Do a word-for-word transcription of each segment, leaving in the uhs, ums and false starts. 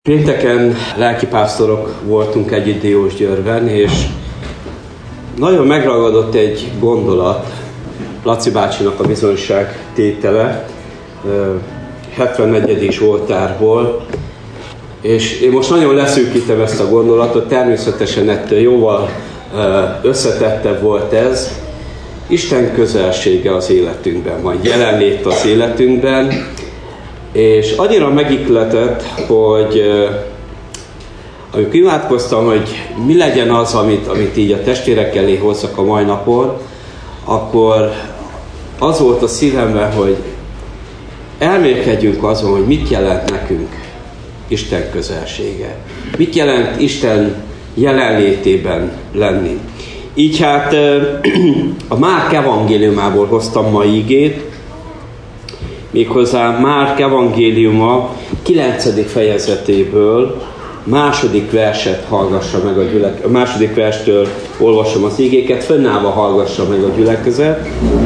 Pénteken lelkipásztorok voltunk együtt Diósgyőrben, és nagyon megragadott egy gondolat, Laci bácsinak a bizonyság tétele, hetvennegyedik Zsoltárból, és én most nagyon leszűkítem ezt a gondolatot, természetesen ettől jóval összetettebb volt ez. Isten közelsége az életünkben van, jelenlét az életünkben, és annyira megihletett, hogy amikor imádkoztam, hogy mi legyen az, amit, amit így a testvérek elé hozzak a mai napon, akkor az volt a szívemben, hogy elmélkedjünk azon, hogy mit jelent nekünk Isten közelsége. Mit jelent Isten jelenlétében lenni. Így hát a Márk evangéliumából hoztam ma igét, méghozzá Márk evangéliuma kilencedik fejezetéből második verset hallgassa meg a gyülekezet. A második verstől olvasom az igéket, fönnállva hallgassa meg a gyülekezet.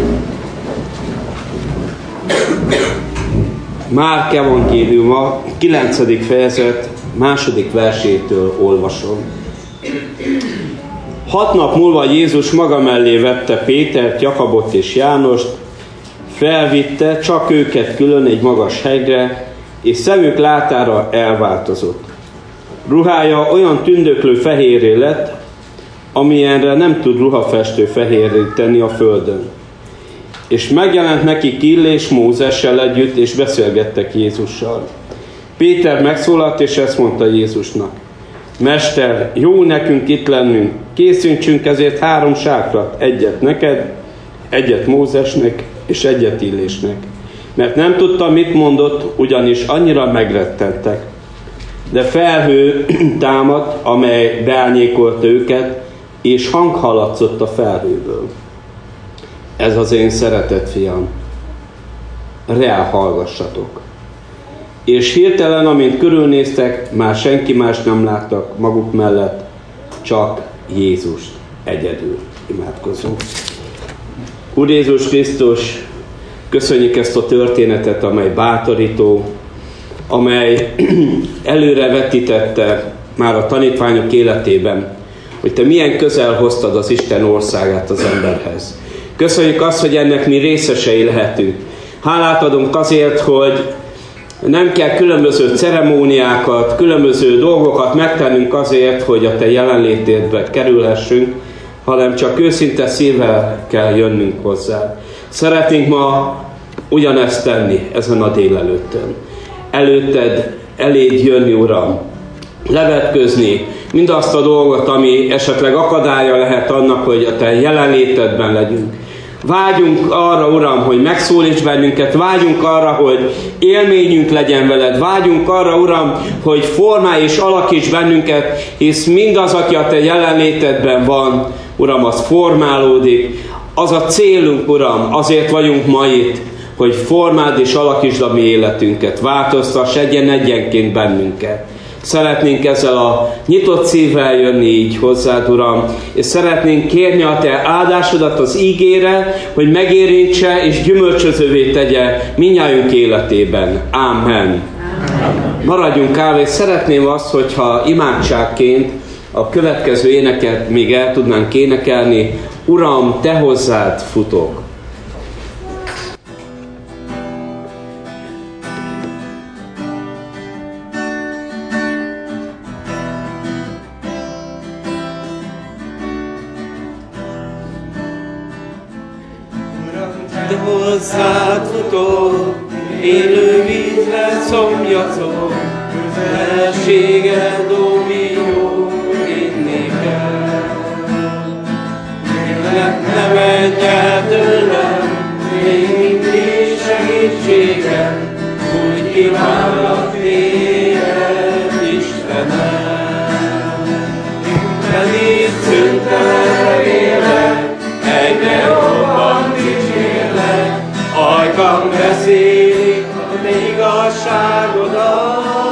Márk evangéliuma kilencedik fejezet második versétől olvasom. Hat nap múlva Jézus maga mellé vette Pétert, Jakabot és Jánost, felvitte csak őket külön egy magas hegyre, és szemük látára elváltozott. Ruhája olyan tündöklő fehérré lett, amilyenre nem tud ruhafestő fehérré tenni a földön. És megjelent neki Illés Mózessel együtt, és beszélgettek Jézussal. Péter megszólalt, és ezt mondta Jézusnak: Mester, jó nekünk itt lennünk, készítsünk ezért három sákrat, egyet neked, egyet Mózesnek, és egyet Illésnek. Mert nem tudta, mit mondott, ugyanis annyira megrettentek. De felhő támadt, amely beárnyékolta őket, és hang hallatszott a felhőből: Ez az én szeretett fiam, rá hallgassatok. És hirtelen, amint körülnéztek, már senki más nem láttak maguk mellett, csak Jézust egyedül. Imádkozzunk. Úr Jézus Krisztus, köszönjük ezt a történetet, amely bátorító, amely előrevetítette már a tanítványok életében, hogy te milyen közel hoztad az Isten országát az emberhez. Köszönjük azt, hogy ennek mi részesei lehetünk. Hálát adunk azért, hogy nem kell különböző ceremóniákat, különböző dolgokat megtennünk azért, hogy a te jelenlétedbe kerülhessünk, hanem csak őszinte szívvel kell jönnünk hozzá. Szeretnénk ma ugyanezt tenni ezen a délelőttön. Előtted eléd jönni, Uram, levetközni mindazt a dolgot, ami esetleg akadálya lehet annak, hogy a te jelenlétedben legyünk. Vágyunk arra, Uram, hogy megszólíts bennünket, vágyunk arra, hogy élményünk legyen veled, vágyunk arra, Uram, hogy formálj és alakíts bennünket, hisz mindaz, aki a te jelenlétedben van, Uram, az formálódik. Az a célunk, Uram, azért vagyunk ma itt, hogy formáld és alakítsd a mi életünket, változtass egyen-egyenként bennünket. Szeretnénk ezzel a nyitott szívvel jönni így hozzád, Uram, és szeretnénk kérni a te áldásodat az ígére, hogy megérintse és gyümölcsözővé tegye mindnyájunk életében. Ámen. Maradjunk állva, és szeretném azt, hogyha imádságként a következő éneket még el tudnánk énekelni. Uram, te hozzád futok. Te hozzád futok, élő vízre szomjazok, közelséged, ó mi jó, inni kell. Kérlek, ne menj el tőlem, még mindig segítséged, úgy kívánlak téged, Istenem. Pedig szüntelen élek, egyre jobban dicsérlek, ajkam beszélik a te igazságodat.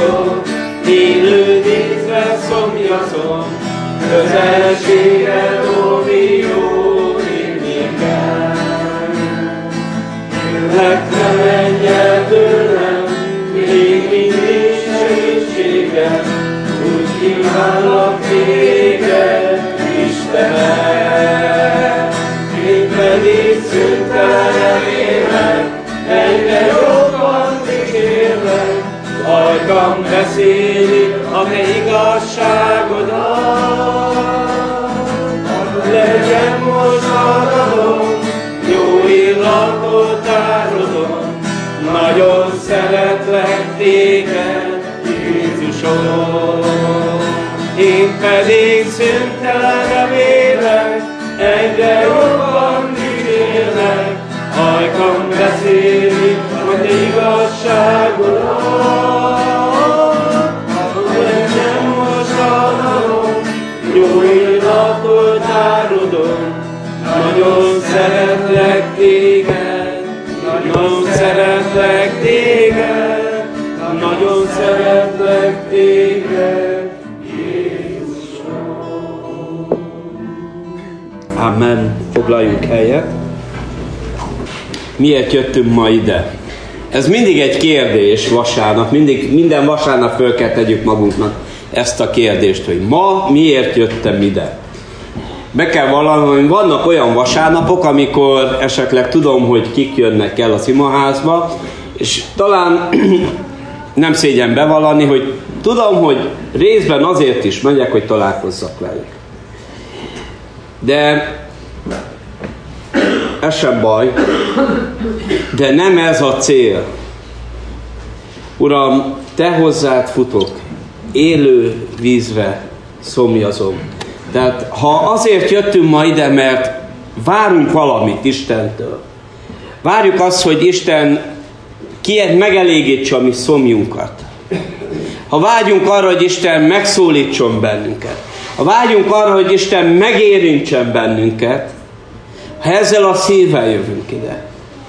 iszom, élő vízre szomjazom, közelségre Rómió inni kell. Kérlek, ne menj el tőlem, még mindig segítséged, úgy kívánlak téged, Istenem. Én pedig szüntelen remélek, egyre jobban kérlek, ajkam beszéli a te igazságodat. Legyen most hallgatom, jó illatot árodom, nagyon szeretlek téged, Jézusom. Én pedig szüntelen remélek, egyre jobban kérlek, ajkam beszéli a te igazságodat. Legyen most hallgatom, jó illatot árodom, nagyon szeretlek téged, nagyon szeretlek téged, nagyon szeretlek téged, Jézusom. Amen. Foglaljunk helyet. Miért jöttünk ma ide? Ez mindig egy kérdés vasárnap, mindig, minden vasárnap föl kell tegyük magunknak ezt a kérdést, hogy ma miért jöttem ide? Be kell vallanom, hogy vannak olyan vasárnapok, amikor esetleg tudom, hogy kik jönnek el az imaházba, és talán nem szégyen bevallani, hogy tudom, hogy részben azért is megyek, hogy találkozzak velük. De ez sem baj, de nem ez a cél. Uram, te hozzád futok, élő vízre szomjazom. Tehát ha azért jöttünk ma ide, mert várunk valamit Istentől, várjuk azt, hogy Isten ki megelégítse a mi szomjunkat. Ha vágyunk arra, hogy Isten megszólítson bennünket, ha vágyunk arra, hogy Isten megérintsen bennünket, ha ezzel a szívvel jövünk ide,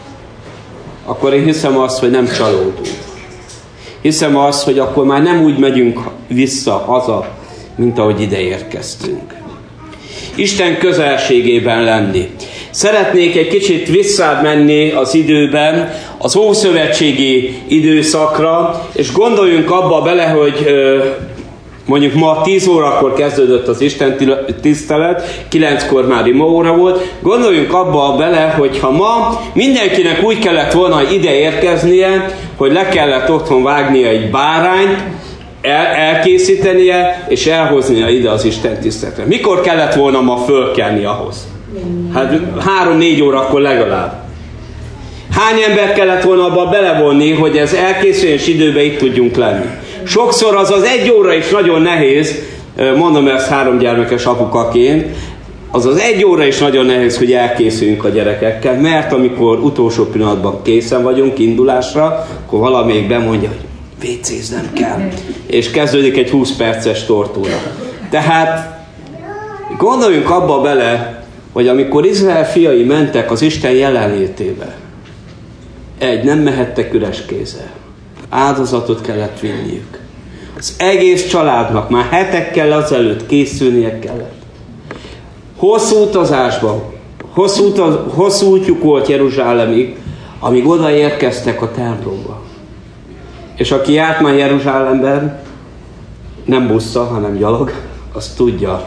akkor én hiszem azt, hogy nem csalódunk. Hiszem azt, hogy akkor már nem úgy megyünk vissza haza, mint ahogy ide érkeztünk. Isten közelségében lenni. Szeretnék egy kicsit visszamenni az időben, az ószövetségi időszakra, és gondoljunk abba bele, hogy mondjuk ma tíz órakor kezdődött az Isten tisztelet, kilenckor már imaóra volt. Gondoljunk abba bele, hogy ha ma mindenkinek úgy kellett volna ide érkeznie, hogy le kellett otthon vágnia egy bárányt, el, elkészítenie és elhoznia ide az Isten tiszteletre. Mikor kellett volna ma fölkelni ahhoz? Hát három-négy órakor legalább. Hány ember kellett volna abba belevonni, hogy ez elkészüljön és időben itt tudjunk lenni? Sokszor az az egy óra is nagyon nehéz, mondom ezt három gyermekes apukaként, az az egy óra is nagyon nehéz, hogy elkészüljünk a gyerekekkel, mert amikor utolsó pillanatban készen vagyunk indulásra, akkor valamelyik bemondja, hogy vécéznem kell, és kezdődik egy húsz perces tortúra. Tehát gondoljunk abba bele, hogy amikor Izrael fiai mentek az Isten jelenlétébe, egy, nem mehettek üres kézzel. Áldozatot kellett vinniük. Az egész családnak már hetekkel azelőtt készülnie kellett. Hosszú utazásban, hosszú, utaz, hosszú útjuk volt Jeruzsálemig, amíg odaérkeztek a templomba. És aki járt már Jeruzsálemben, nem busszal, hanem gyalog, az tudja,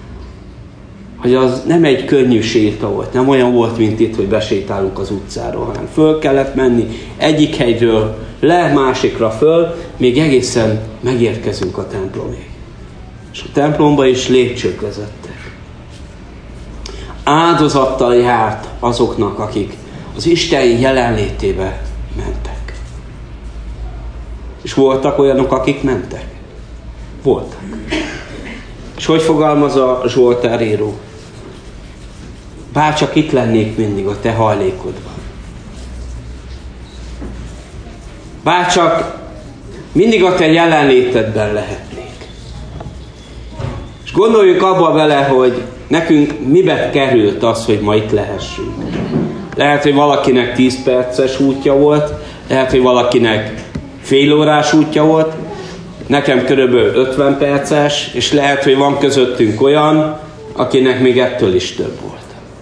hogy az nem egy könnyű séta volt, nem olyan volt, mint itt, hogy besétálunk az utcáról, hanem föl kellett menni egyik helyről le, másikra föl, még egészen megérkezünk a templomig. És a templomba is lépcsők vezettek. Áldozattal járt azoknak, akik az Isten jelenlétébe mentek. És voltak olyanok, akik mentek. Voltak. És hogy fogalmaz a Zsoltár író? Bárcsak itt lennék mindig a te hajlékodban. Bárcsak mindig a te jelenlétedben lehetnék. És gondoljunk abba vele, hogy nekünk mibe került az, hogy ma itt lehessünk. Lehet, hogy valakinek tíz perces útja volt, lehet, hogy valakinek fél órás útja volt, Nekem körülbelül ötven perces, és lehet, hogy van közöttünk olyan, akinek még ettől is több volt.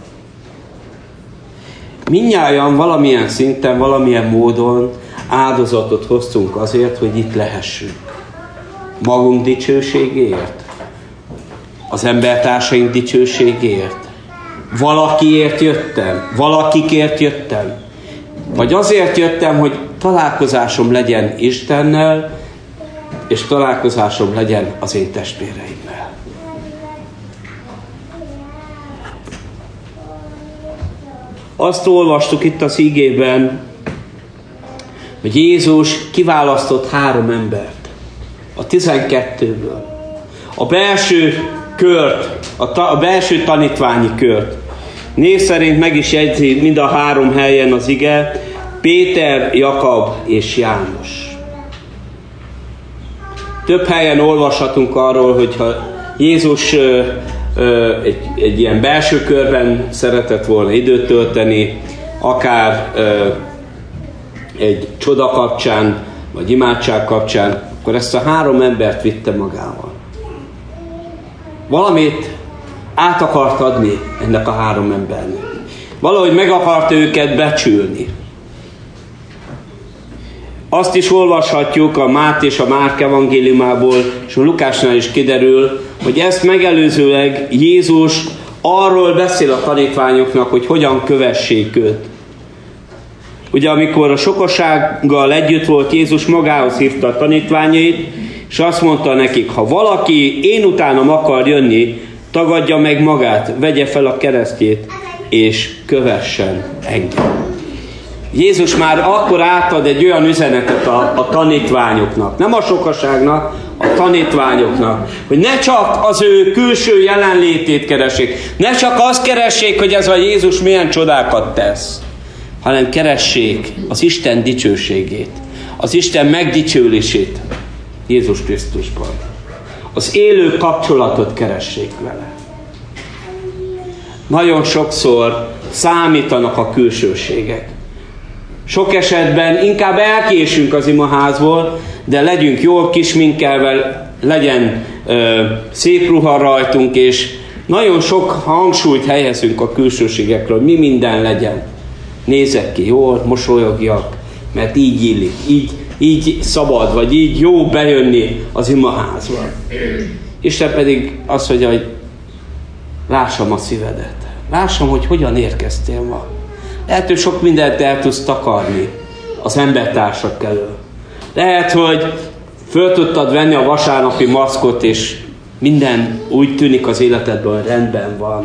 Mindnyájan valamilyen szinten, valamilyen módon áldozatot hoztunk azért, hogy itt lehessünk. Magunk dicsőségéért, az embertársaink dicsőségéért. Valakiért jöttem, valakikért jöttem. Vagy azért jöttem, hogy találkozásom legyen Istennel, és találkozásom legyen az én testvéreimmel. Azt olvastuk itt az igében, hogy Jézus kiválasztott három embert a tizenkettőből. A belső kört, a, ta, a belső tanítványi kört. Név szerint meg is jegyzi mind a három helyen az ige: Péter, Jakab és János. Több helyen olvashatunk arról, hogyha Jézus ö, ö, egy, egy ilyen belső körben szeretett volna időt tölteni, akár ö, egy csoda kapcsán, vagy imádság kapcsán, akkor ezt a három embert vitte magával. Valamit át akart adni ennek a három embernek. Valahogy meg akart őket becsülni. Azt is olvashatjuk a Máté és a Márk evangéliumából, és a Lukásnál is kiderül, hogy ezt megelőzőleg Jézus arról beszél a tanítványoknak, hogy hogyan kövessék őt. Ugye amikor a sokasággal együtt volt, Jézus magához hívta a tanítványait, és azt mondta nekik: ha valaki én utánam akar jönni, tagadja meg magát, vegye fel a keresztjét, és kövessen engem. Jézus már akkor átad egy olyan üzenetet a, a tanítványoknak, nem a sokaságnak, a tanítványoknak, hogy ne csak az ő külső jelenlétét keressék, ne csak azt keressék, hogy ez a Jézus milyen csodákat tesz, hanem keressék az Isten dicsőségét, az Isten megdicsőlését Jézus Krisztusban. Az élő kapcsolatot keressék vele. Nagyon sokszor számítanak a külsőségek. Sok esetben inkább elkésünk az imaházból, de legyünk jól kisminkelve, legyen ö, szép ruha rajtunk, és nagyon sok hangsúlyt helyezünk a külsőségekről, mi minden legyen. Nézek ki jól, mosolyogjak, mert így illik, így, így szabad, vagy így jó bejönni az imaházba. Isten pedig azt mondja, hogy lássam a szívedet. Lássam, hogy hogyan érkeztél ma. Lehet, hogy sok mindent el tudsz takarni az embertársak elől. Lehet, hogy föl tudtad venni a vasárnapi maszkot, és minden úgy tűnik az életedben, hogy rendben van.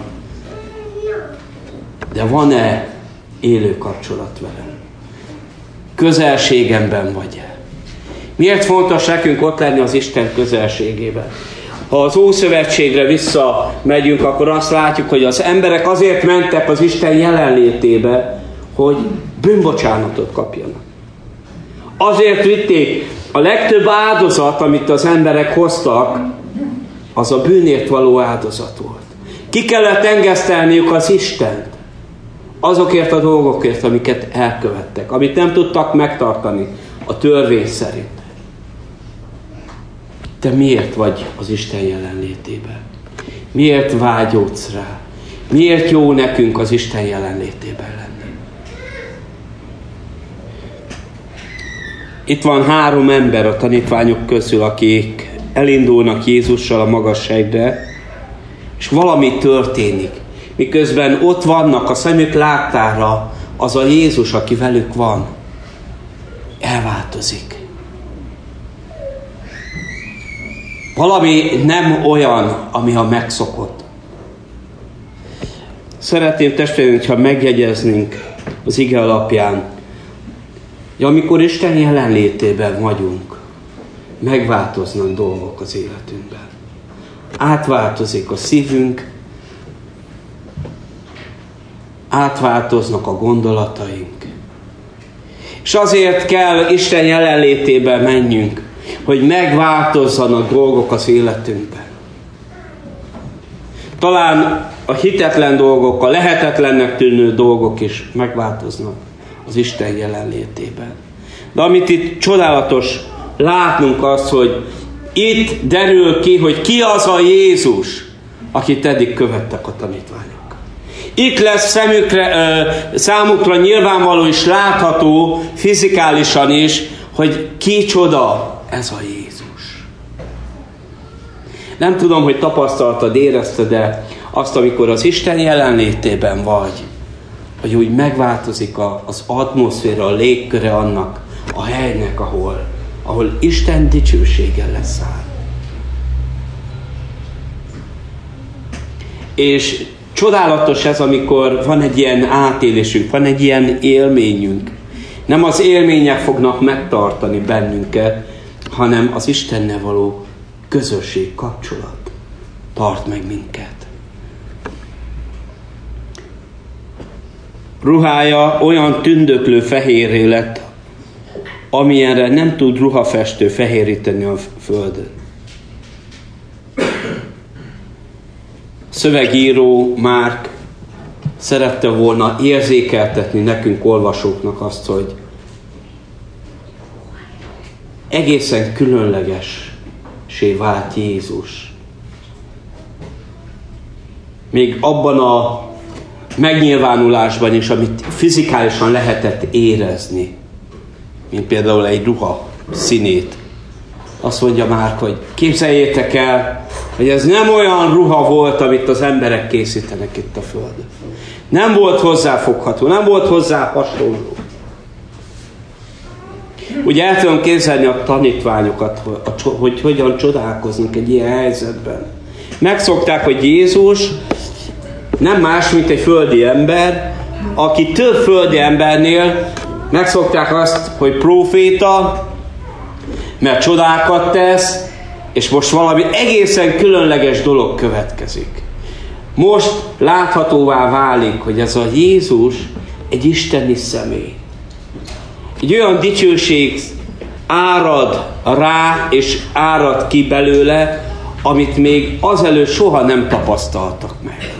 De van-e élő kapcsolat velem? Közelségemben vagy-e? Miért fontos nekünk ott lenni az Isten közelségében? Ha az Ószövetségre visszamegyünk, akkor azt látjuk, hogy az emberek azért mentek az Isten jelenlétébe, hogy bűnbocsánatot kapjanak. Azért vitték, a legtöbb áldozat, amit az emberek hoztak, az a bűnért való áldozat volt. Ki kellett engesztelniük az Istent azokért a dolgokért, amiket elkövettek, amit nem tudtak megtartani a törvény szerint. Te miért vagy az Isten jelenlétében? Miért vágyódsz rá? Miért jó nekünk az Isten jelenlétében lenni? Itt van három ember a tanítványok közül, akik elindulnak Jézussal a magasságba, és valami történik. Miközben ott vannak a szemük láttára, az a Jézus, aki velük van, elváltozik. Valami nem olyan, ami a megszokott. Szeretném testvérünk, hogyha megjegyeznénk az ige alapján, hogy amikor Isten jelenlétében vagyunk, megváltoznak dolgok az életünkben. Átváltozik a szívünk, átváltoznak a gondolataink. És azért kell Isten jelenlétében menjünk, hogy megváltozzanak dolgok az életünkben. Talán a hitetlen dolgok, a lehetetlennek tűnő dolgok is megváltoznak az Isten jelenlétében. De amit itt csodálatos látnunk az, hogy itt derül ki, hogy ki az a Jézus, akit eddig követtek a tanítványok. Itt lesz szemükre, ö, számukra nyilvánvaló és látható fizikálisan is, hogy kicsoda ez a Jézus. Nem tudom, hogy tapasztaltad, érezted, de azt, amikor az Isten jelenlétében vagy, hogy úgy megváltozik a, az atmoszféra, a légköre annak a helynek, ahol, ahol Isten dicsősége leszáll. És csodálatos ez, amikor van egy ilyen átélésünk, van egy ilyen élményünk. Nem az élmények fognak megtartani bennünket, hanem az Istennel való közösség, kapcsolat tart meg minket. Ruhája olyan tündöklő fehérré lett, amilyenre nem tud ruhafestő fehéríteni a földön. Szövegíró Márk szerette volna érzékeltetni nekünk olvasóknak azt, hogy egészen különlegessé vált Jézus. Még abban a megnyilvánulásban is, amit fizikálisan lehetett érezni, mint például egy ruha színét. Azt mondja Márk, hogy képzeljétek el, hogy ez nem olyan ruha volt, amit az emberek készítenek itt a földön. Nem volt hozzáfogható, nem volt hozzá hasonló. Ugye el tudom képzelni a tanítványokat, hogy hogyan csodálkoznak egy ilyen helyzetben. Megszokták, hogy Jézus nem más, mint egy földi ember, aki több földi embernél megszokták azt, hogy próféta, mert csodákat tesz, és most valami egészen különleges dolog következik. Most láthatóvá válik, hogy ez a Jézus egy isteni személy. Egy olyan dicsőség árad rá, és árad ki belőle, amit még azelőtt soha nem tapasztaltak meg.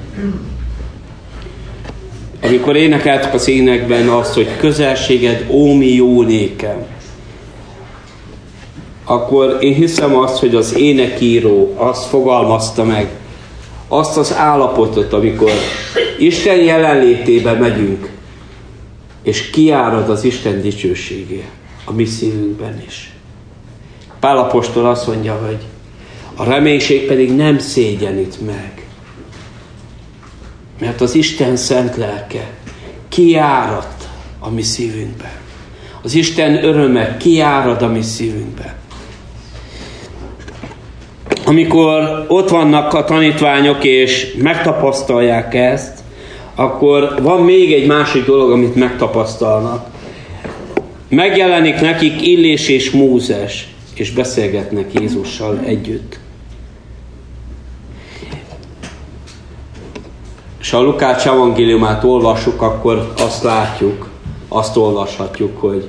Amikor énekeltük az énekben azt, hogy közelséged, ó mi jó nékem, akkor én hiszem azt, hogy az énekíró azt fogalmazta meg, azt az állapotot, amikor Isten jelenlétébe megyünk, és kiárad az Isten dicsőségé a mi szívünkben is. Pál apostol azt mondja, hogy a reménység pedig nem szégyenít meg, mert az Isten szent lelke kiáradt a mi szívünkbe. Az Isten öröme kiárad a mi szívünkbe. Amikor ott vannak a tanítványok, és megtapasztalják ezt, akkor van még egy másik dolog, amit megtapasztalnak. Megjelenik nekik Illés és Mózes, és beszélgetnek Jézussal együtt. És ha a Lukács evangéliumát olvassuk, akkor azt látjuk, azt olvashatjuk, hogy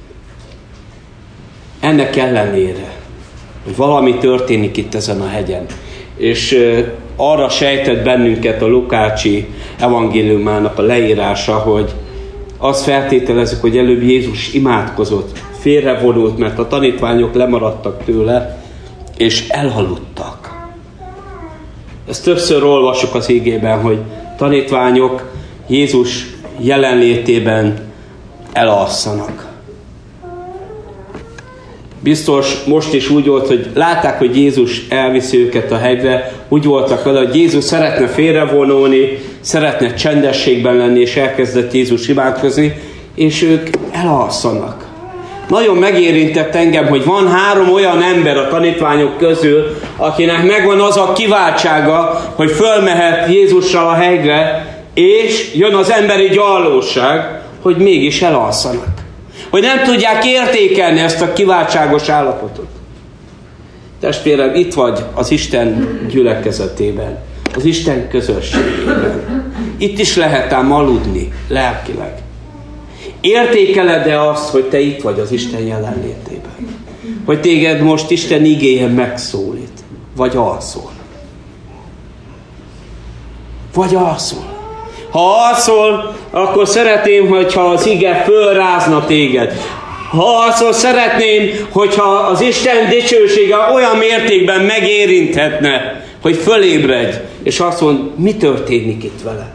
ennek ellenére, hogy valami történik itt ezen a hegyen. És arra sejtett bennünket a Lukácsi evangéliumának a leírása, hogy azt feltételezik, hogy előbb Jézus imádkozott, félrevonult, mert a tanítványok lemaradtak tőle, és elhaludtak. Ezt többször olvassuk az igében, hogy tanítványok Jézus jelenlétében elalszanak. Biztos most is úgy volt, hogy látták, hogy Jézus elviszi őket a hegyre, úgy voltak vele, hogy Jézus szeretne félrevonulni, szeretne csendességben lenni, és elkezdett Jézus imádkozni, és ők elalszanak. Nagyon megérintett engem, hogy van három olyan ember a tanítványok közül, akinek megvan az a kiváltsága, hogy fölmehet Jézussal a hegyre, és jön az emberi gyarlóság, hogy mégis elalszanak. Hogy nem tudják értékelni ezt a kiváltságos állapotot. Testvérem, itt vagy az Isten gyülekezetében, az Isten közösségében. Itt is lehet ám aludni lelkileg. Értékeled-e azt, hogy te itt vagy az Isten jelenlétében? Hogy téged most Isten igéje megszólít? Vagy alszol? Vagy alszol? Ha alszol, akkor szeretném, hogyha az ige fölrázna téged. Ha azt szeretném, hogyha az Isten dicsősége olyan mértékben megérinthetne, hogy fölébredj, és azt mond, mi történik itt vele.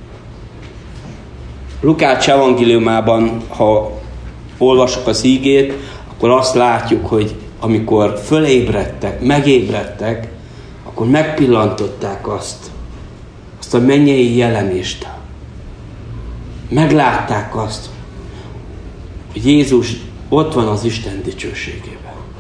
Lukács evangéliumában, ha olvasok az ígét, akkor azt látjuk, hogy amikor fölébredtek, megébredtek, akkor megpillantották azt, azt a mennyei jelenést. Meglátták azt, hogy Jézus ott van az Isten dicsőségében.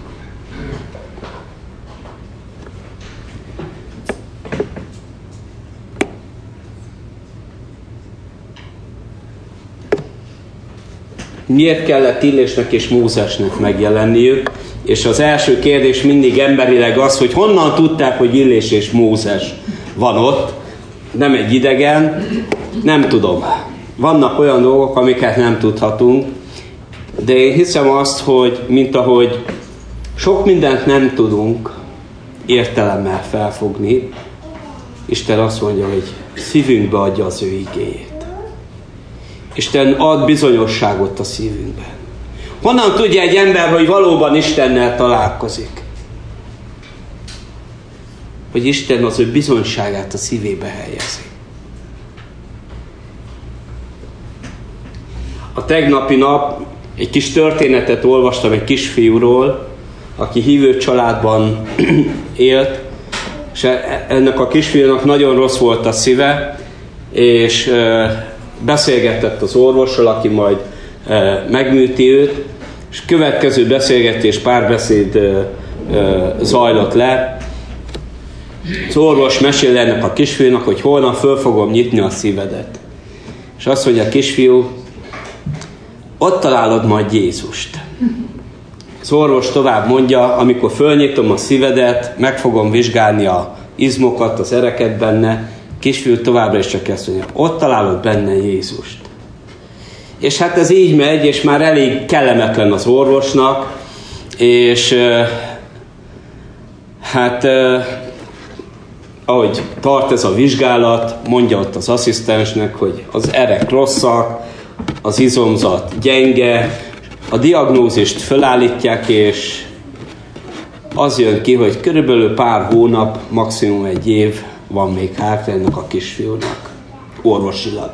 Miért kellett Illésnek és Mózesnek megjelenniük? És az első kérdés mindig emberileg az, hogy honnan tudták, hogy Illés és Mózes van ott. Nem egy idegen, nem tudom. Vannak olyan dolgok, amiket nem tudhatunk, de én hiszem azt, hogy mint ahogy sok mindent nem tudunk értelemmel felfogni, Isten azt mondja, hogy szívünkbe adja az ő igéjét. Isten ad bizonyosságot a szívünkben. Honnan tudja egy ember, hogy valóban Istennel találkozik? Hogy Isten az ő bizonyságát a szívébe helyezi. A tegnapi nap egy kis történetet olvastam egy kisfiúról, aki hívő családban élt, és ennek a kisfiúnak nagyon rossz volt a szíve, és beszélgetett az orvossal, aki majd megműti őt, és következő beszélgetés, párbeszéd zajlott le. Az orvos mesél ennek a kisfiúnak, hogy holnap föl fogom nyitni a szívedet. És azt mondja a kisfiú, ott találod majd Jézust. Az orvos tovább mondja, amikor fölnyitom a szívedet, meg fogom vizsgálni a izmokat, az ereket benne, kisfiú továbbra is csak ezt mondja, ott találod benne Jézust. És hát ez így megy, és már elég kellemetlen az orvosnak, és hát ahogy tart ez a vizsgálat, mondja ott az asszisztensnek, hogy az erek rosszak, az izomzat gyenge, a diagnózist felállítják, és az jön ki, hogy körülbelül pár hónap, maximum egy év van még hátra ennek a kisfiúnak, orvosilag.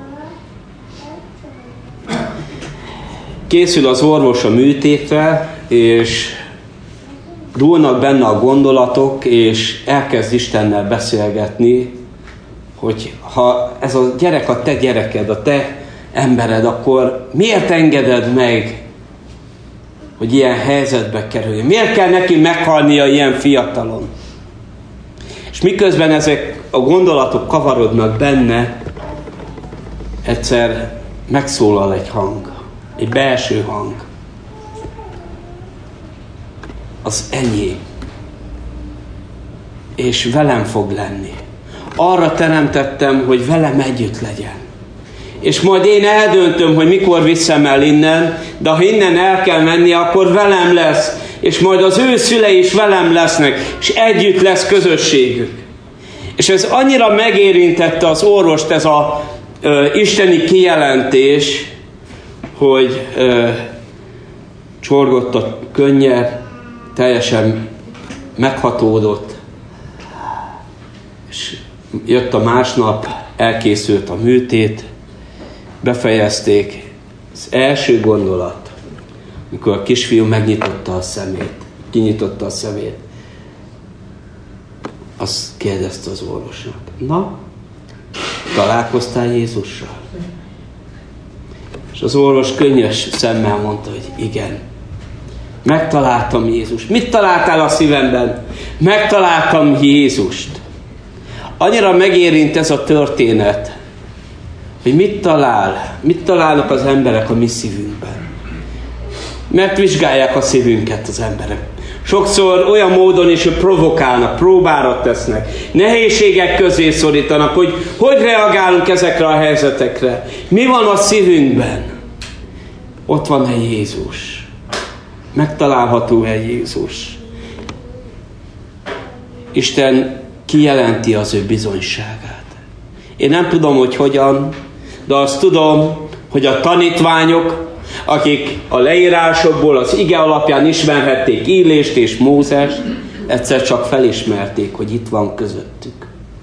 Készül az orvos a műtétre, és dúlnak benne a gondolatok, és elkezd Istennel beszélgetni, hogy ha ez a gyerek a te gyereked, a te embered, akkor miért engeded meg, hogy ilyen helyzetbe kerüljön? Miért kell neki meghalnia ilyen fiatalon? És miközben ezek a gondolatok kavarodnak benne, egyszer megszólal egy hang, egy belső hang. Az enyém. És velem fog lenni. Arra teremtettem, hogy velem együtt legyen. És majd én eldöntöm, hogy mikor viszem el innen, de ha innen el kell menni, akkor velem lesz, és majd az ő szülei is velem lesznek, és együtt lesz közösségük. És ez annyira megérintette az orvost, ez a ö, isteni kijelentés, hogy ö, csorgott a könnye, teljesen meghatódott, és jött a másnap, elkészült a műtét, befejezték. Az első gondolat, amikor a kisfiú megnyitotta a szemét, kinyitotta a szemét, azt kérdezte az orvosnak, na, találkoztál Jézussal? És az orvos könnyes szemmel mondta, hogy igen, megtaláltam Jézust. Mit találtál a szívemben? Megtaláltam Jézust. Annyira megérint ez a történet, hogy mit talál, mit találnak az emberek a mi szívünkben. Mert vizsgálják a szívünket az emberek. Sokszor olyan módon is, hogy provokálnak, próbára tesznek, nehézségek közé szorítanak, hogy hogy reagálunk ezekre a helyzetekre. Mi van a szívünkben? Ott van-e Jézus? Megtalálható-e Jézus? Isten kijelenti az ő bizonyságát. Én nem tudom, hogy hogyan, de azt tudom, hogy a tanítványok, akik a leírásokból, az ige alapján ismerhették Illést és Mózest, egyszer csak felismerték, hogy itt van közöttük.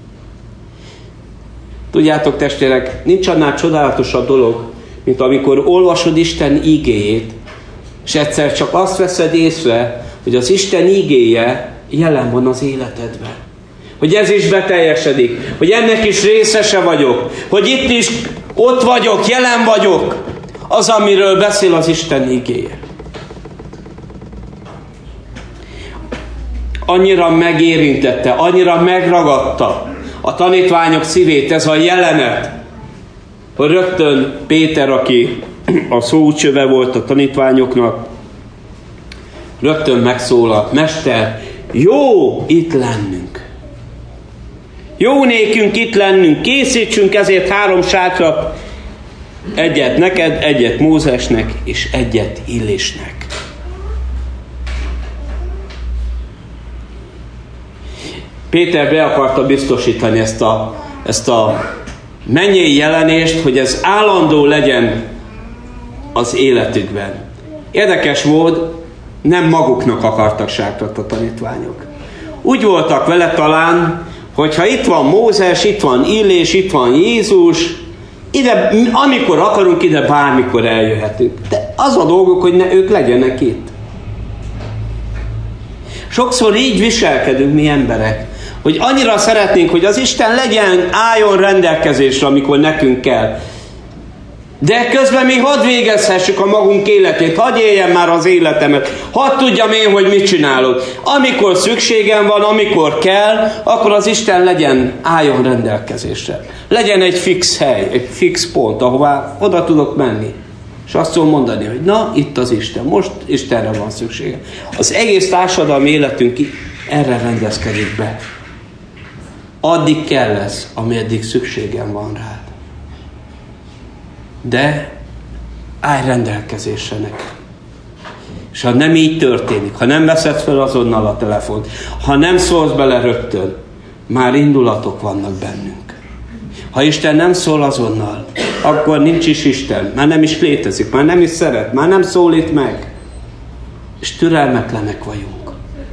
Tudjátok, testvérek, nincs annál csodálatosabb dolog, mint amikor olvasod Isten ígéjét, és egyszer csak azt veszed észre, hogy az Isten ígéje jelen van az életedben. Hogy ez is beteljesedik, hogy ennek is részese vagyok, hogy itt is ott vagyok, jelen vagyok, az, amiről beszél az Isten ígéje. Annyira megérintette, annyira megragadta a tanítványok szívét ez a jelenet, hogy rögtön Péter, aki a szócsöve volt a tanítványoknak, rögtön megszólalt: Mester, jó itt lennünk. Jó nékünk itt lennünk, készítsünk ezért három sátrat, egyet neked, egyet Mózesnek, és egyet Illésnek. Péter be akarta biztosítani ezt a, ezt a mennyei jelenést, hogy ez állandó legyen az életükben. Érdekes volt, nem maguknak akartak sátrat a tanítványok. Úgy voltak vele talán, hogyha itt van Mózes, itt van Illés, itt van Jézus, ide, amikor akarunk, ide bármikor eljöhetünk. De az a dolguk, hogy ne, ők legyenek itt. Sokszor így viselkedünk mi emberek, hogy annyira szeretnénk, hogy az Isten legyen, álljon rendelkezésre, amikor nekünk kell. De közben mi hadd végezhessük a magunk életét, hadd éljen már az életemet, hadd tudjam én, hogy mit csinálok. Amikor szükségem van, amikor kell, akkor az Isten legyen, álljon rendelkezésre. Legyen egy fix hely, egy fix pont, ahová oda tudok menni. És azt tudom mondani, hogy na, itt az Isten, most Istenre van szüksége. Az egész társadalmi életünk erre rendezkedik be. Addig kell lesz, ameddig szükségem van rád. De állj rendelkezésre nekem. És ha nem így történik, ha nem veszed fel azonnal a telefont, ha nem szólsz bele rögtön, már indulatok vannak bennünk. Ha Isten nem szól azonnal, akkor nincs is Isten, már nem is létezik, már nem is szeret, már nem szólít meg. És türelmetlenek vagyunk.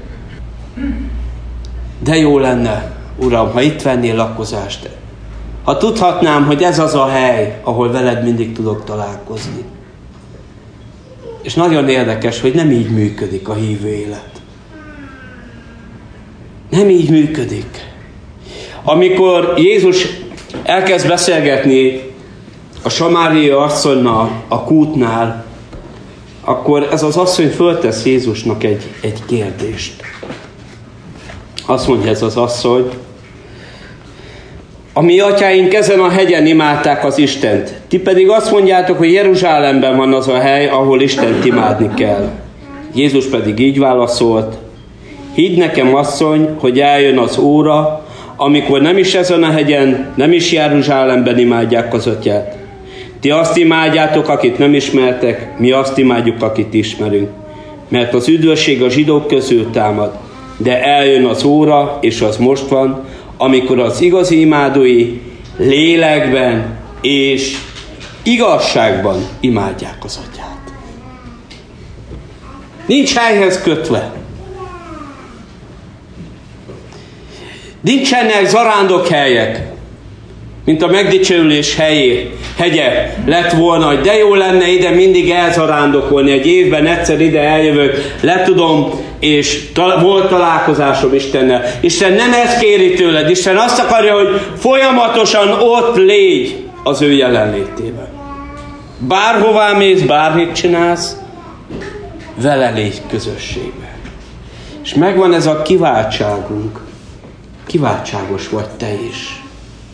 De jó lenne, Uram, ha itt vennél lakozást. Ha tudhatnám, hogy ez az a hely, ahol veled mindig tudok találkozni. És nagyon érdekes, hogy nem így működik a hívő élet. Nem így működik. Amikor Jézus elkezd beszélgetni a samáriai asszonynal a kútnál, akkor ez az asszony föltesz Jézusnak egy, egy kérdést. Azt mondja ez az asszony: a mi atyáink ezen a hegyen imádták az Istent. Ti pedig azt mondjátok, hogy Jeruzsálemben van az a hely, ahol Istent imádni kell. Jézus pedig így válaszolt: hidd nekem, asszony, hogy eljön az óra, amikor nem is ezen a hegyen, nem is Jeruzsálemben imádják az atyát. Ti azt imádjátok, akit nem ismertek, mi azt imádjuk, akit ismerünk. Mert az üdvösség a zsidók közül támad. De eljön az óra, és az most van, amikor az igazi imádói lélekben és igazságban imádják az atyát. Nincs helyhez kötve. Nincsenek zarándokhelyek, mint a megdicsőülés helyé, hegye lett volna, hogy de jó lenne ide mindig elzarándokolni, egy évben egyszer ide eljövök, le tudom, és ta- volt találkozásom Istennel. Isten nem ezt kéri tőled, Isten azt akarja, hogy folyamatosan ott légy az ő jelenlétében. Bárhová mész, bármit csinálsz, vele légy közösségben. És megvan ez a kiváltságunk. Kiváltságos vagy te is.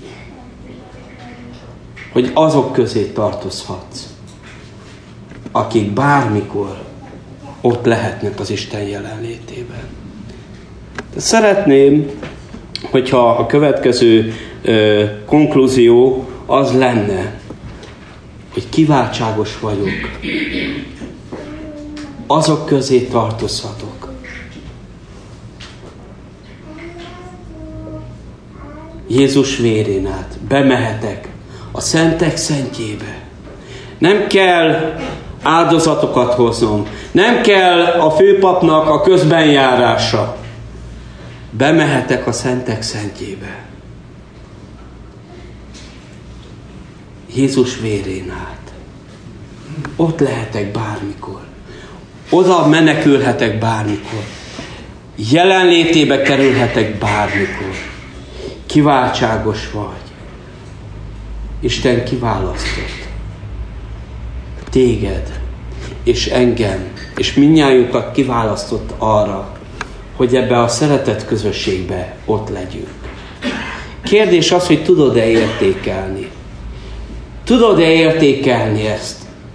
Hogy azok közé tartozhatsz, akik bármikor ott lehetnek az Isten jelenlétében. De szeretném, hogyha a következő ö, konklúzió az lenne, hogy kiváltságos vagyok. Azok közé tartozhatok. Jézus vérén át bemehetek a szentek szentjébe. Nem kell áldozatokat hoznom. Nem kell a főpapnak a közbenjárása. Bemehetek a szentek szentjébe. Jézus vérén át. Ott lehetek bármikor. Oda menekülhetek bármikor. Jelenlétébe kerülhetek bármikor. Kiváltságos vagy. Isten kiválasztott. Téged és engem és mindnyájunkat kiválasztott arra, hogy ebbe a szeretet közösségbe ott legyünk. Kérdés az, hogy tudod-e értékelni? Tudod-e értékelni ezt?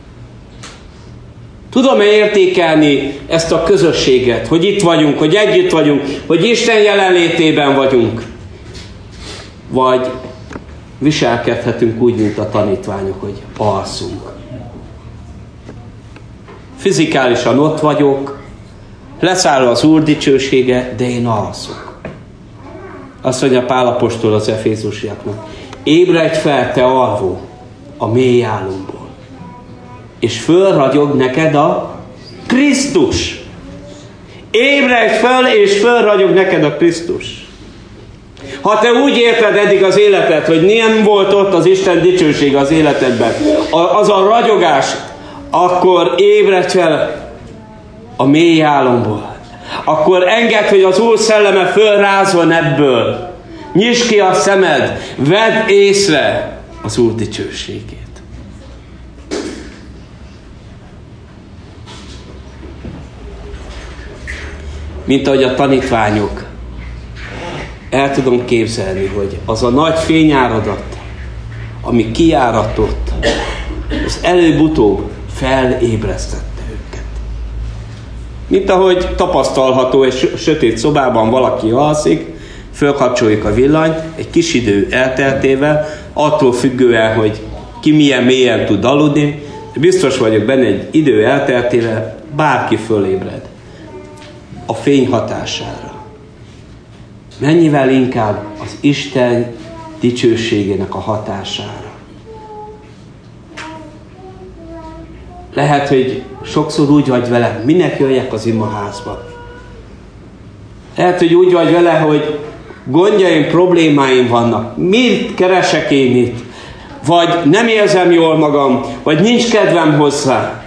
Tudom-e értékelni ezt a közösséget, hogy itt vagyunk, hogy együtt vagyunk, hogy Isten jelenlétében vagyunk? Vagy viselkedhetünk úgy, mint a tanítványok, hogy alszunk. Fizikálisan ott vagyok, leszáll az Úr dicsősége, de én alszok. Azt mondja Pál apostol az efézusiaknak: ébredj fel, te alvó, a mély álomból, és fölragyog neked a Krisztus. Ébredj fel, és fölragyog neked a Krisztus. Ha te úgy érted eddig az életet, hogy nem volt ott az Isten dicsősége az életedben, az a ragyogás, akkor ébredj fel a mély álomból. Akkor engedd, hogy az Úr szelleme fölrázon ebből. Nyisd ki a szemed, vedd észre az Úr dicsőségét. Mint ahogy a tanítványok, el tudom képzelni, hogy az a nagy fényáradat, ami kiáratott, az előbb-utóbb felébresztette őket. Mint ahogy tapasztalható egy sötét szobában valaki alszik, fölkapcsoljuk a villanyt, egy kis idő elteltével, attól függően, hogy ki milyen mélyen tud aludni, biztos vagyok benne, egy idő elteltével bárki fölébred a fény hatására. Mennyivel inkább az Isten dicsőségének a hatására. Lehet, hogy sokszor úgy vagy vele, minek jöjjek az imaházba. Lehet, hogy úgy vagy vele, hogy gondjaim, problémáim vannak. Mit keresek én itt? Vagy nem érzem jól magam, vagy nincs kedvem hozzá.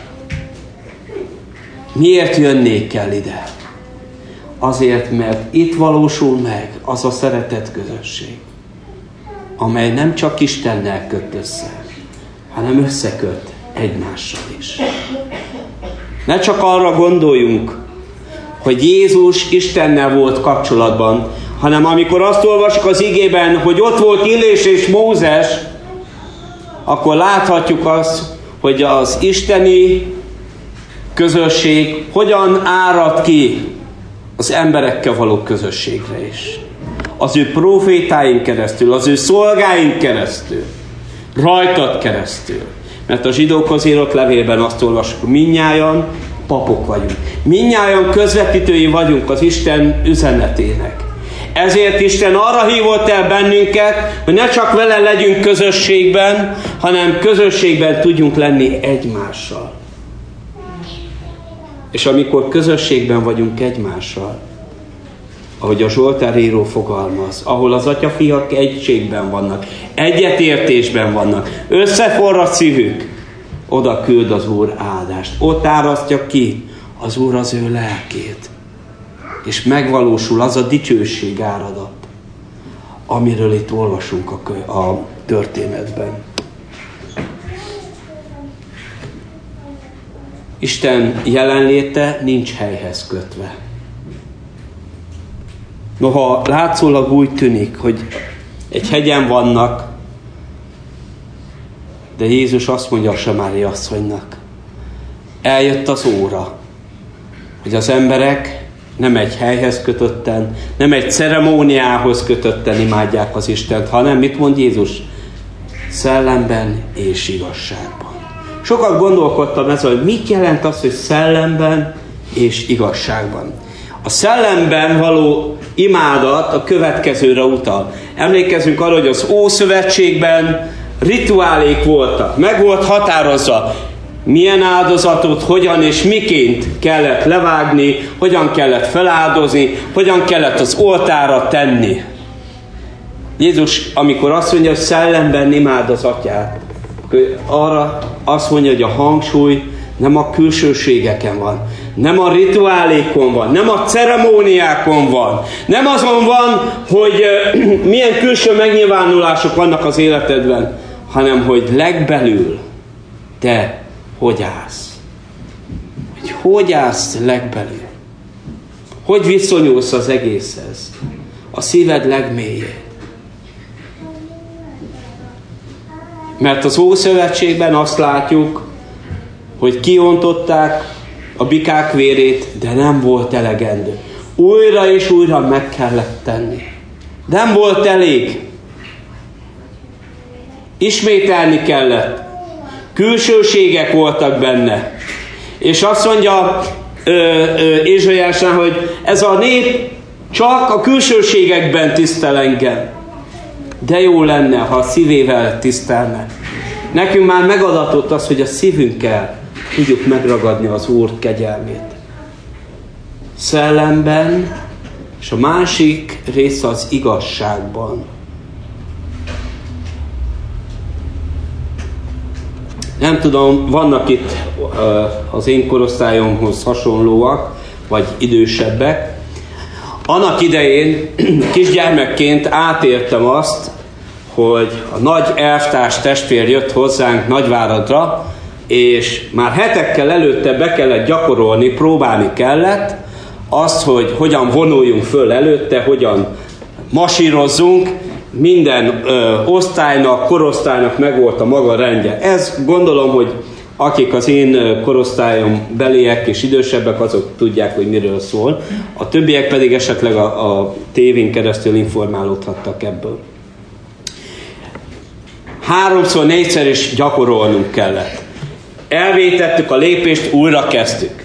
Miért jönnék el ide? Azért, mert itt valósul meg az a szeretet közösség, amely nem csak Istennel köt össze, hanem összeköt egymással is. Ne csak arra gondoljunk, hogy Jézus Istennel volt kapcsolatban, hanem amikor azt olvasjuk az igében, hogy ott volt Illés és Mózes, akkor láthatjuk azt, hogy az isteni közösség hogyan árad ki az emberekkel való közösségre is. Az ő profétáink keresztül, az ő szolgáink keresztül, rajtad keresztül. Mert a zsidókhoz írott levélben azt olvasjuk, hogy mindnyájan papok vagyunk. Mindnyájan közvetítői vagyunk az Isten üzenetének. Ezért Isten arra hívott el bennünket, hogy ne csak vele legyünk közösségben, hanem közösségben tudjunk lenni egymással. És amikor közösségben vagyunk egymással, ahogy a Zsoltár író fogalmaz, ahol az atyafiak egységben vannak, egyetértésben vannak, összeforrad szívük, oda küld az Úr áldást. Ott árasztja ki az Úr az ő lelkét. És megvalósul az a dicsőség áradat, amiről itt olvasunk a, kö- a történetben. Isten jelenléte nincs helyhez kötve. Noha látszólag úgy tűnik, hogy egy hegyen vannak, de Jézus azt mondja a Samári asszonynak, eljött az óra, hogy az emberek nem egy helyhez kötötten, nem egy ceremóniához kötötten imádják az Istent, hanem mit mond Jézus? Szellemben és igazságban. Sokat gondolkodtam ezzel, hogy mit jelent az, hogy szellemben és igazságban. A szellemben való imádat a következőre utal. Emlékezzünk arra, hogy az Ószövetségben rituálék voltak. Meg volt határozva. milyen áldozatot, hogyan és miként kellett levágni, hogyan kellett feláldozni, hogyan kellett az oltárra tenni. Jézus, amikor azt mondja, hogy szellemben imád az atyát, arra azt mondja, hogy a hangsúly nem a külsőségeken van, nem a rituálékon van, nem a ceremóniákon van, nem azon van, hogy milyen külső megnyilvánulások vannak az életedben, hanem hogy legbelül te hogy állsz. Hogy hogy állsz legbelül. Hogy viszonyulsz az egészhez. A szíved legmélyén. Mert az Ószövetségben azt látjuk, hogy kiontották a bikák vérét, de nem volt elegendő. Újra és újra meg kellett tenni. Nem volt elég. Ismételni kellett. Külsőségek voltak benne. És azt mondja Ézsaiásnál, hogy ez a nép csak a külsőségekben tisztel engem. De jó lenne, ha a szívével tisztelne. Nekünk már megadatott az, hogy a szívünkkel tudjuk megragadni az Úr kegyelmét. Szellemben, és a másik része az igazságban. Nem tudom, vannak itt az én korosztályomhoz hasonlóak, vagy idősebbek. Annak idején kisgyermekként átértem azt, hogy a nagy elvtárs testvér jött hozzánk Nagyváradra, és már hetekkel előtte be kellett gyakorolni, próbálni kellett azt, hogy hogyan vonuljunk föl előtte, hogyan masírozzunk. Minden ö, osztálynak, korosztálynak megvolt a maga rendje. Ez gondolom, hogy akik az én korosztályom beliek és idősebbek, azok tudják, hogy miről szól. A többiek pedig esetleg a, a tévén keresztül informálódhattak ebből. Háromszor, négyszer is gyakorolnunk kellett. Elvétettük a lépést, újra kezdtük.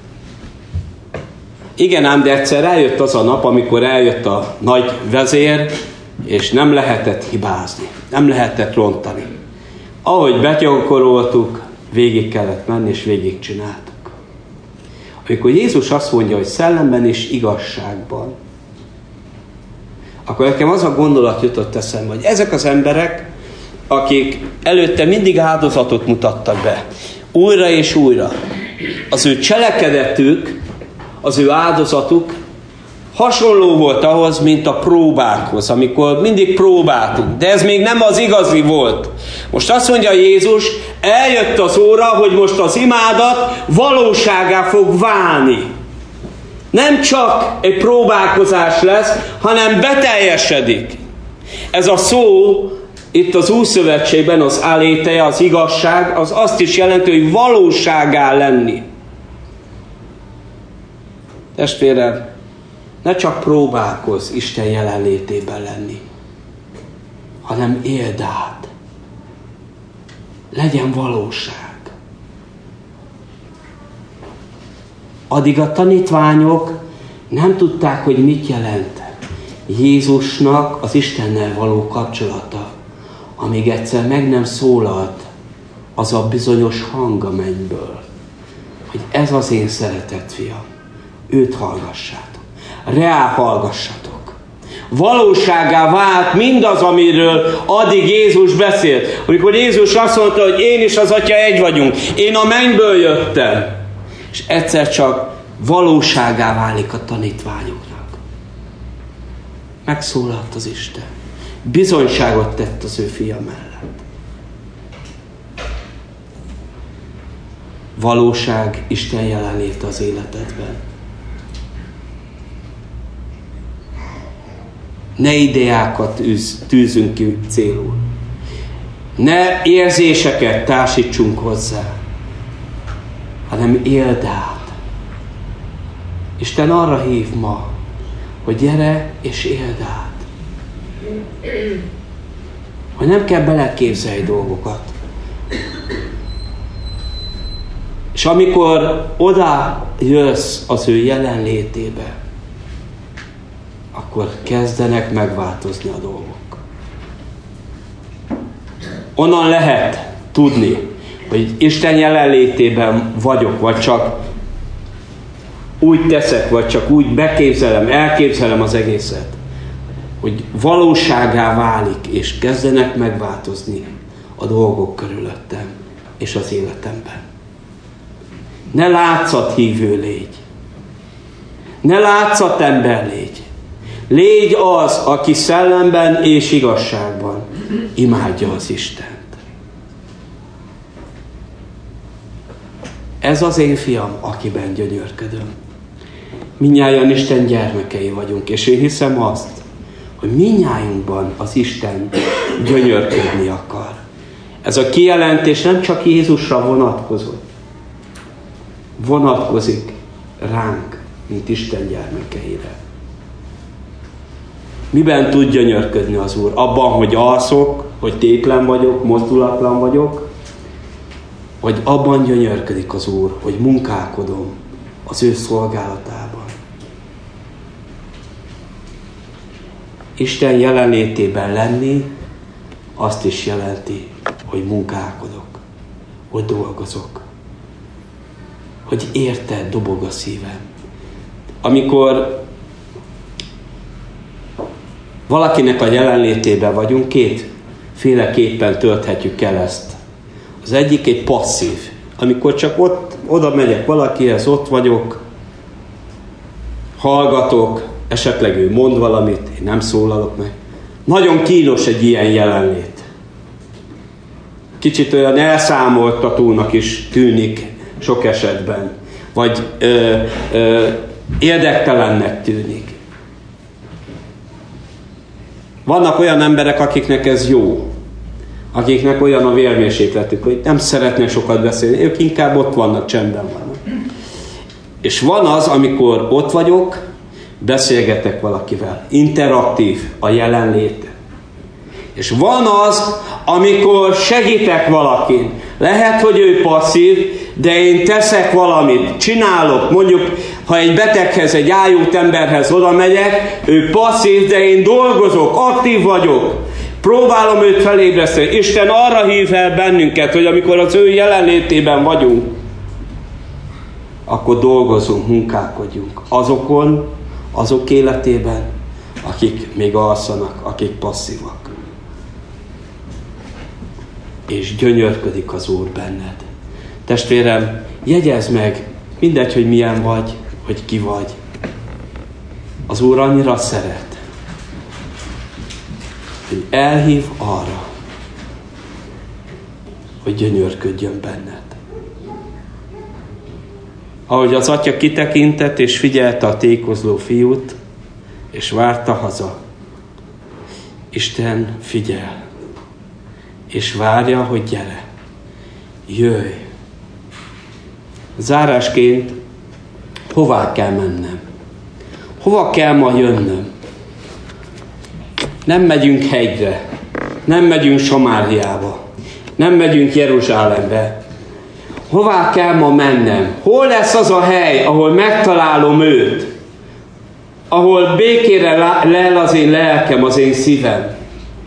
Igen ám, de egyszer eljött az a nap, amikor eljött a nagy vezér, és nem lehetett hibázni, nem lehetett rontani. Ahogy begyakoroltuk, végig kellett menni, és végig csináltuk. Amikor Jézus azt mondja, hogy szellemben és igazságban, akkor nekem az a gondolat jutott eszembe, hogy ezek az emberek, akik előtte mindig áldozatot mutattak be, újra és újra, az ő cselekedetük, az ő áldozatuk hasonló volt ahhoz, mint a próbákhoz, amikor mindig próbáltunk, de ez még nem az igazi volt. Most azt mondja Jézus, eljött az óra, hogy most az imádat valóságá fog válni. Nem csak egy próbálkozás lesz, hanem beteljesedik. Ez a szó itt az Újszövetségben, az aléteje, az igazság, az azt is jelenti, hogy valóságá lenni. Testvérem, ne csak próbálkozz Isten jelenlétében lenni, hanem éld át. Legyen valóság. Addig a tanítványok nem tudták, hogy mit jelent Jézusnak az Istennel való kapcsolata, amíg egyszer meg nem szólalt az a bizonyos hang a mennyből, hogy ez az én szeretett fiam, őt hallgassátok. Reál hallgassatok. Valóságá vált mindaz, amiről addig Jézus beszélt. Amikor Jézus azt mondta, hogy én és az Atya egy vagyunk, én a mennyből jöttem, és egyszer csak valóságá válik a tanítványoknak. Megszólalt az Isten. Bizonyságot tett az ő fia mellett. Valóság, Isten jelenléte az életedben. Ne ideákat űz, tűzünk ki célul. Ne érzéseket társítsunk hozzá, hanem éld át. Isten arra hív ma, hogy gyere és éld át. Hogy nem kell beleképzelni dolgokat. És amikor oda jössz az ő jelenlétébe, akkor kezdenek megváltozni a dolgok. Onnan lehet tudni, hogy Isten jelenlétében vagyok, vagy csak úgy teszek, vagy csak úgy beképzelem, elképzelem az egészet, hogy valóságá válik, és kezdenek megváltozni a dolgok körülöttem és az életemben. Ne látszat hívő légy. Ne látszat ember légy. Légy az, aki szellemben és igazságban imádja az Istent. Ez az én fiam, akiben gyönyörködöm. Mindnyájan Isten gyermekei vagyunk, és én hiszem azt, hogy mindnyájunkban az Isten gyönyörködni akar. Ez a kijelentés nem csak Jézusra vonatkozott. Vonatkozik ránk, mint Isten gyermekeire. Miben tud gyönyörködni az Úr? Abban, hogy alszok, hogy tétlen vagyok, mozdulatlan vagyok, vagy abban gyönyörködik az Úr, hogy munkálkodom az ő szolgálatában. Isten jelenlétében lenni azt is jelenti, hogy munkálkodok, hogy dolgozok, hogy érted dobog a szívem. Amikor valakinek a jelenlétében vagyunk, kétféleképpen tölthetjük el ezt. Az egyik egy passzív, amikor csak ott, oda megyek valakihez, ott vagyok, hallgatok, esetleg ő mond valamit, én nem szólalok meg. Nagyon kínos egy ilyen jelenlét. Kicsit olyan elszámoltatónak is tűnik sok esetben, vagy ö, ö, érdektelennek tűnik. Vannak olyan emberek, akiknek ez jó, akiknek olyan a vérmérsékletük, hogy nem szeretnek sokat beszélni, ők inkább ott vannak, csendben vannak. És van az, amikor ott vagyok, beszélgetek valakivel, interaktív a jelenléte. És van az, amikor segítek valakin. Lehet, hogy ő passzív, de én teszek valamit, csinálok. Mondjuk, ha egy beteghez, egy ájult emberhez oda megyek, ő passzív, de én dolgozok, aktív vagyok. Próbálom őt felébreszteni. Isten arra hív el bennünket, hogy amikor az ő jelenlétében vagyunk, akkor dolgozunk, munkálkodjunk. Azokon, azok életében, akik még alszanak, akik passzívak. És gyönyörködik az Úr benned. Testvérem, jegyezd meg, mindegy, hogy milyen vagy, hogy ki vagy. Az Úr annyira szeret, hogy elhív arra, hogy gyönyörködjön benned. Ahogy az atya kitekintett és figyelte a tékozló fiút, és várta haza, Isten figyel, és várja, hogy gyere, jöjj. Zárásként hová kell mennem? Hova kell ma jönnöm? Nem megyünk hegyre, nem megyünk Samáriába, nem megyünk Jeruzsálembe. Hová kell ma mennem? Hol lesz az a hely, ahol megtalálom őt? Ahol békére lel az én lelkem, az én szívem?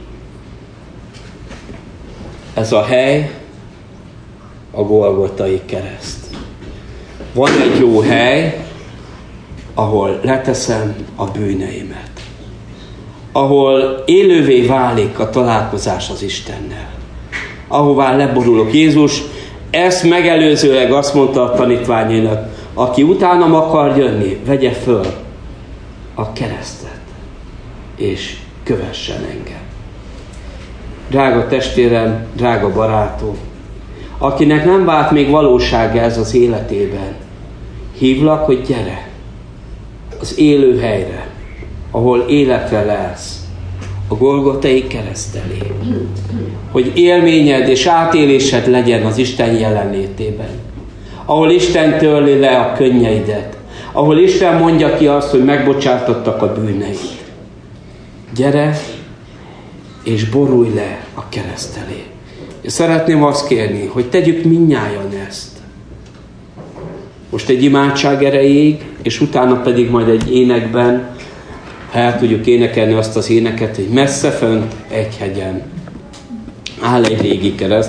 Ez a hely a Golgotai kereszt. Van egy jó hely, ahol leteszem a bűneimet. Ahol élővé válik a találkozás az Istennel. Ahová leborulok. Jézus ezt megelőzőleg azt mondta a tanítványainak, aki utánam akar jönni, vegye föl a keresztet, és kövessen engem. Drága testvérem, drága barátom, akinek nem vált még valósága ez az életében, hívlak, hogy gyere az élő helyre, ahol életre lelsz, a Golgotai kereszt elé. Hogy élményed és átélésed legyen az Isten jelenlétében. Ahol Isten törli le a könnyeidet. Ahol Isten mondja ki azt, hogy megbocsátottak a bűneid. Gyere, és borulj le a kereszt elé. És szeretném azt kérni, hogy tegyük mindnyájan ezt. Most egy imádság erejéig, és utána pedig majd egy énekben, ha el tudjuk énekelni azt az éneket, hogy messze fönt egy hegyen áll egy régi kereszt.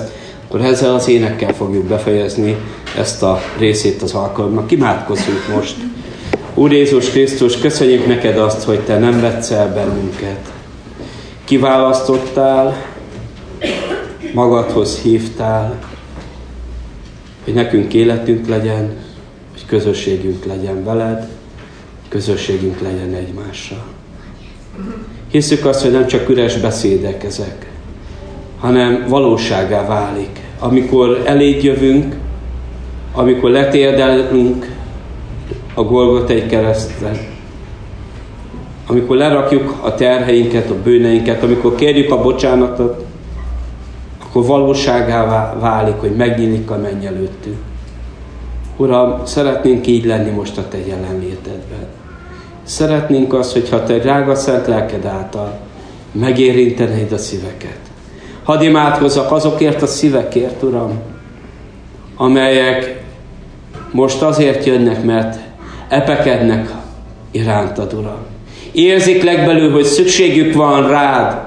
Akkor ezzel az énekkel fogjuk befejezni ezt a részét az alkalomnak. Imádkozzunk most. Úr Jézus Krisztus, köszönjük neked azt, hogy te nem vetsz el bennünket. Kiválasztottál, magadhoz hívtál, hogy nekünk életünk legyen, hogy közösségünk legyen veled, közösségünk legyen egymással. Hiszük azt, hogy nem csak üres beszédek ezek, hanem valóságá válik. Amikor eléd jövünk, amikor letérdelünk a Golgotai kereszten, amikor lerakjuk a terheinket, a bűneinket, amikor kérjük a bocsánatot, akkor valóságá válik, hogy megnyílik a menny előttünk. Uram, szeretnénk így lenni most a te jelenlétedben. Szeretnénk azt, hogyha te drága szent lelked által megérintenéd a szíveket. Hadd imádkozzak azokért a szívekért, Uram, amelyek most azért jönnek, mert epekednek irántad, Uram. Érzik legbelül, hogy szükségük van rád,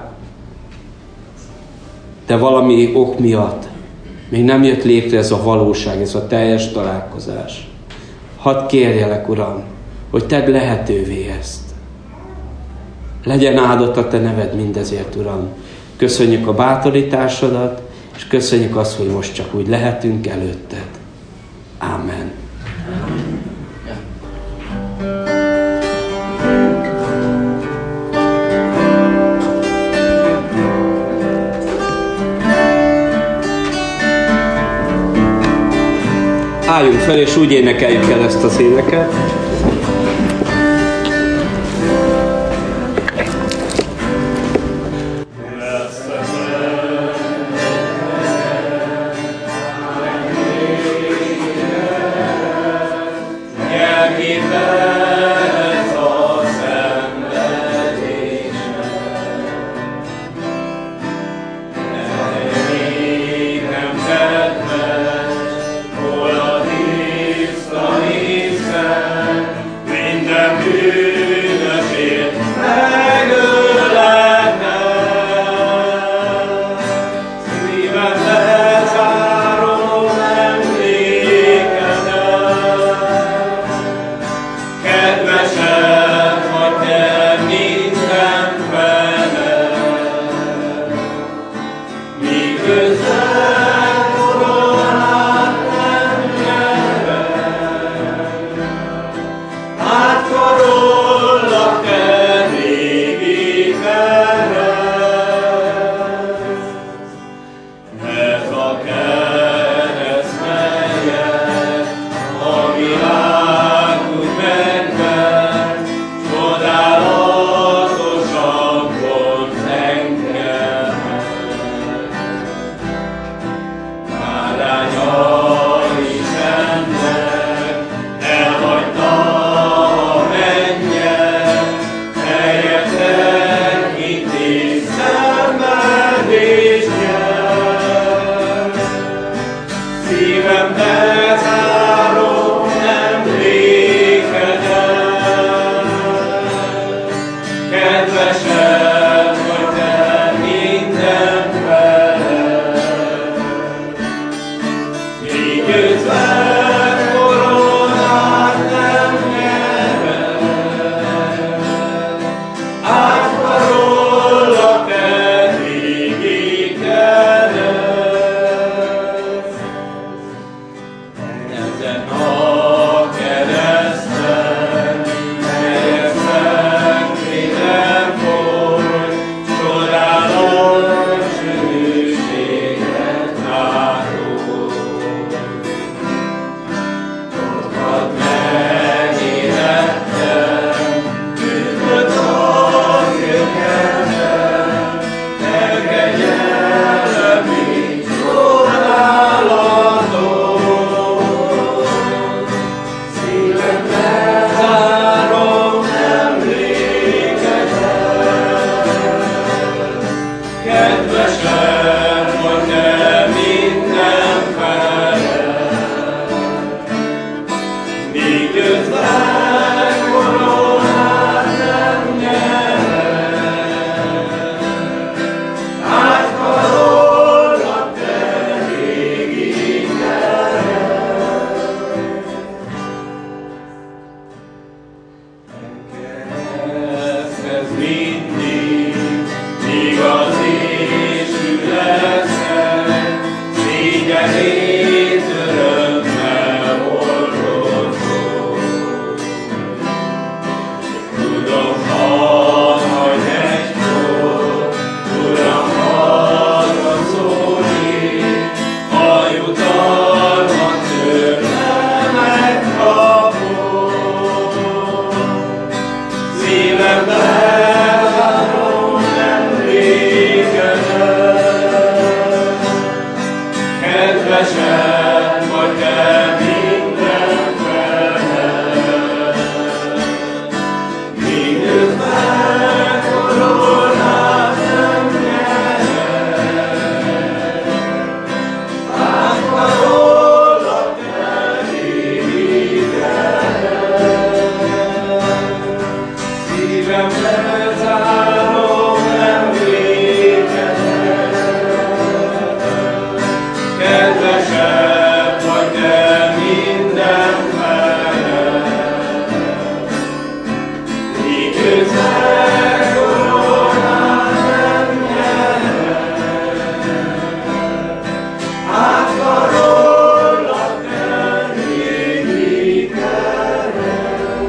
de valami ok miatt még nem jött létre ez a valóság, ez a teljes találkozás. Hadd kérjelek, Uram, hogy tedd lehetővé ezt. Legyen áldott a te neved mindezért, Uram. Köszönjük a bátorításodat, és köszönjük azt, hogy most csak úgy lehetünk előtted. Ámen. Álljunk fel, és úgy énekeljük el ezt az éneket. Hol a tiszta Isten, mindig, igaz és leszel, szégyenét örömmel hordozol. Tudom, ha majd egykor, Uram, hallgat szólni, a jutalmat tőle megkapom. Szívem bezárom, nem végedel, kedvesed vagy te mindenfeled. Mindössze koronát nem nyered, átkarollak elégedel. Szívem bezárom, nem végedel, kedvesed vagy te mindenfeled. Mindössze koronát nem nyered, átkarollak elégedel.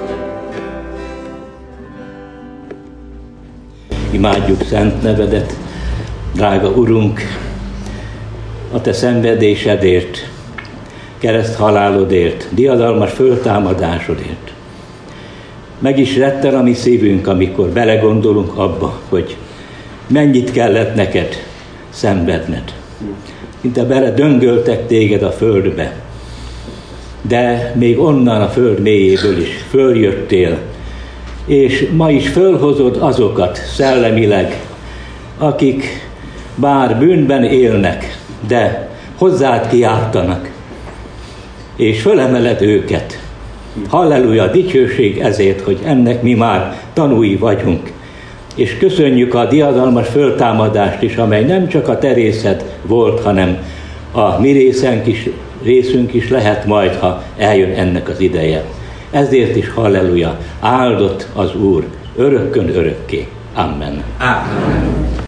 Imádjuk szent nevedet, drága Urunk, a te szenvedésedért, kereszt halálodért, diadalmas föltámadásodért. Meg is rettel a mi szívünk, amikor belegondolunk abba, hogy mennyit kellett neked szenvedned. Szinte bele döngöltek téged a földbe, de még onnan a föld mélyéből is följöttél, és ma is fölhozod azokat szellemileg, akik bár bűnben élnek, de hozzád kiáltanak, és fölemeled őket. Halleluja, dicsőség ezért, hogy ennek mi már tanúi vagyunk. És köszönjük a diadalmas föltámadást is, amely nem csak a te részed volt, hanem a mi részünk is, részünk is lehet majd, ha eljön ennek az ideje. Ezért is halleluja, áldott az Úr, örökkön örökké. Amen. Amen.